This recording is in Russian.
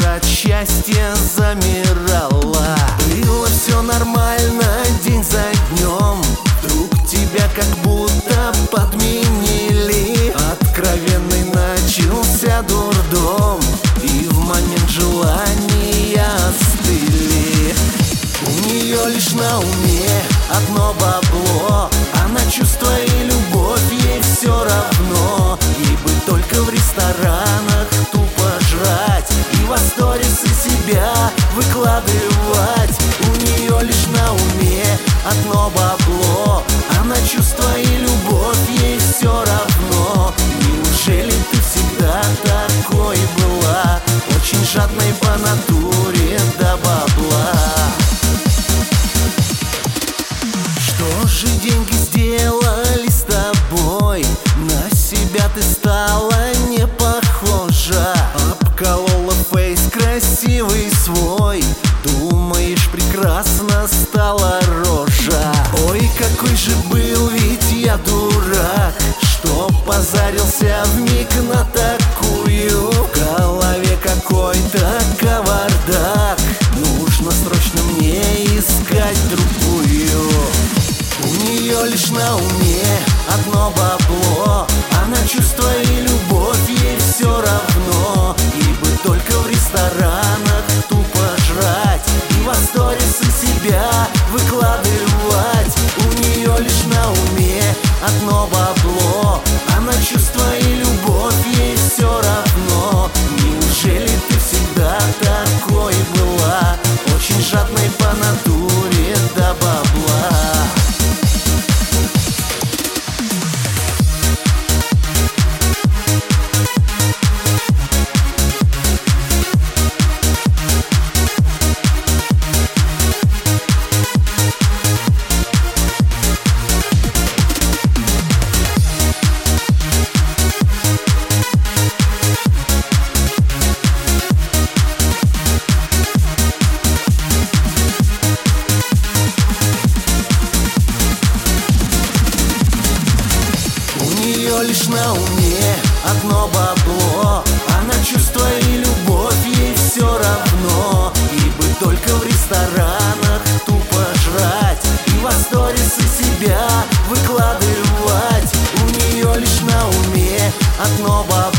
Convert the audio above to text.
от счастья замирала. Было все нормально день за днем, вдруг тебя как будто подменили. Откровенный начался дурдом, и в момент желания остыли. У нее лишь на уме одно бабло, она чувства и любовь, ей все равно. Ей бы только в ресторанах тупо жрать и во сторисы себя выкладывать. У нее лишь на уме одно бабло, она чувства и любовь, ей все равно. Неужели ты всегда такой была, очень жадной по натуре до бабла? Что же деньги сделали с тобой? На себя ты стала не похожа. Обколола фейс красивый свой, думаешь, прекрасно стала рожа. Ой, какой же был ведь я дурак, что позарился вмиг на такую. В голове какой-то кавардак, нужно срочно мне искать другую. У нее лишь на уме одно бабло, она чувства и любовь, ей все равно. Ей бы только в ресторанах тупо жрать и во сторисы себя выкладывать. У нее лишь на уме одно бабло, она чувства и любовь, ей все равно. Неужели ты всегда такой была, очень жадной по натуре до бабла? Лишь на уме одно бабло, она чувства и любовь, ей все равно. Ей бы только в ресторанах тупо жрать и во сторисы себя выкладывать. У нее лишь на уме одно бабло,